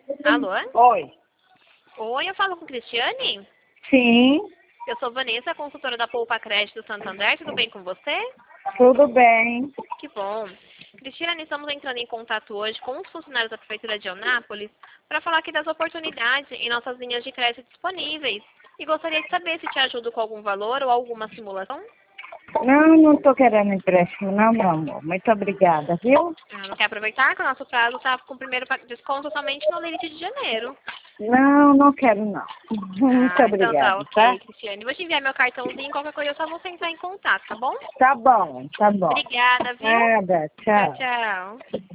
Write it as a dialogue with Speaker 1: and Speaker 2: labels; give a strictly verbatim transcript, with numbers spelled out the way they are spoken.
Speaker 1: Alô?
Speaker 2: Oi.
Speaker 1: Oi, eu falo com Cristiane?
Speaker 2: Sim,
Speaker 1: Eu sou Vanessa, consultora da Poupa Crédito Santander. Tudo bem com você?
Speaker 2: tudo bem.
Speaker 1: Que bom. Cristiane, estamos entrando em contato hoje com os funcionários da Prefeitura de Eunápolis para falar aqui das oportunidades em nossas linhas de crédito disponíveis. E gostaria de saber se te ajudo com algum valor ou alguma simulação.
Speaker 2: Não, não estou querendo empréstimo, não, meu amor. Muito obrigada, viu?
Speaker 1: Ah, não quer aproveitar que o nosso prazo está com o primeiro pa- desconto somente no limite de janeiro.
Speaker 2: Não, não quero, não. Muito
Speaker 1: Ah, então tá
Speaker 2: obrigada, tá?
Speaker 1: ok, Cristiane. Vou te enviar meu cartãozinho, qualquer coisa eu só vou entrar em contato, tá bom?
Speaker 2: Tá bom, tá bom.
Speaker 1: Obrigada, viu?
Speaker 2: Nada,
Speaker 1: Tchau,
Speaker 2: tchau.
Speaker 1: tchau.